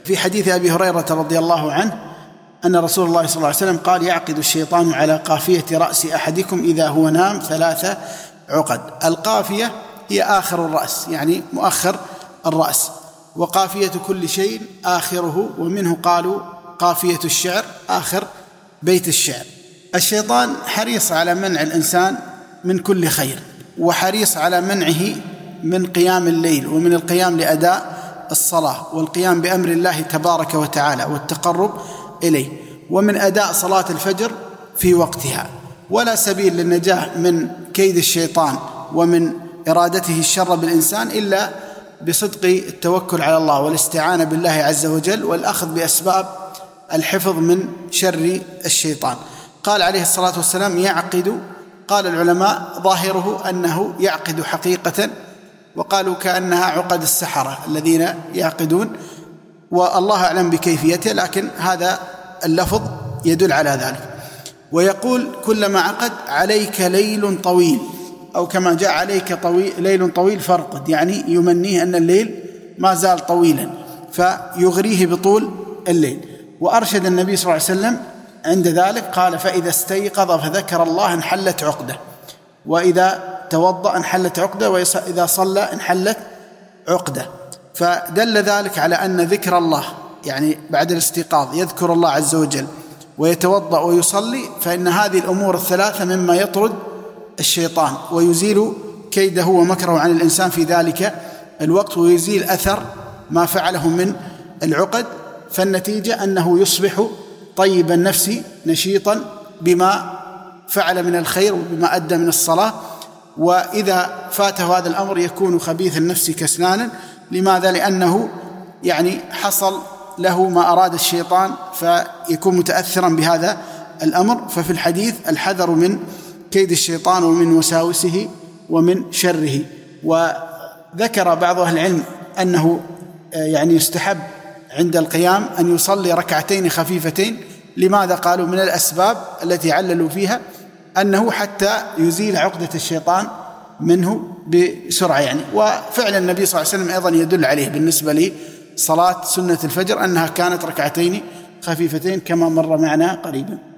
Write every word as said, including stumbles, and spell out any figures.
في حديث أبي هريرة رضي الله عنه أن رسول الله صلى الله عليه وسلم قال: يعقد الشيطان على قافية رأس أحدكم إذا هو نام ثلاث عقد. القافية هي آخر الرأس، يعني مؤخر الرأس، وقافية كل شيء آخره، ومنه قالوا قافية الشعر آخر بيت الشعر. الشيطان حريص على منع الإنسان من كل خير، وحريص على منعه من قيام الليل ومن القيام لأداء الصلاة والقيام بأمر الله تبارك وتعالى والتقرب إليه، ومن أداء صلاة الفجر في وقتها. ولا سبيل للنجاة من كيد الشيطان ومن إرادته الشر بالإنسان إلا بصدق التوكل على الله والاستعانة بالله عز وجل والأخذ بأسباب الحفظ من شر الشيطان. قال عليه الصلاة والسلام: يعقد. قال العلماء ظاهره أنه يعقد حقيقة، وقالوا كأنها عقد السحرة الذين يعقدون، والله أعلم بكيفيته، لكن هذا اللفظ يدل على ذلك. ويقول: كلما عقد عليك ليل طويل، أو كما جاء عليك طويل ليل طويل فارقد، يعني يمنيه أن الليل ما زال طويلا فيغريه بطول الليل. وأرشد النبي صلى الله عليه وسلم عند ذلك قال: فإذا استيقظ فذكر الله انحلت عقده، وإذا توضأ انحلت عقده، وإذا صلى انحلت عقده. فدل ذلك على أن ذكر الله، يعني بعد الاستيقاظ يذكر الله عز وجل ويتوضأ ويصلي، فإن هذه الأمور الثلاثة مما يطرد الشيطان ويزيل كيده ومكره عن الإنسان في ذلك الوقت، ويزيل أثر ما فعله من العقد. فالنتيجة أنه يصبح طيب النفس نشيطا بما فعل من الخير وبما أدى من الصلاة. وإذا فاته هذا الأمر يكون خبيث النفس كسلانا. لماذا؟ لأنه يعني حصل له ما أراد الشيطان، فيكون متأثرا بهذا الأمر. ففي الحديث الحذر من كيد الشيطان ومن وساوسه ومن شره. وذكر بعض أهل العلم أنه يعني يستحب عند القيام أن يصلي ركعتين خفيفتين. لماذا؟ قالوا من الأسباب التي عللوا فيها أنه حتى يزيل عقدة الشيطان منه بسرعة يعني. وفعل النبي صلى الله عليه وسلم أيضا يدل عليه بالنسبة لصلاة سنة الفجر أنها كانت ركعتين خفيفتين كما مر معنا قريبا.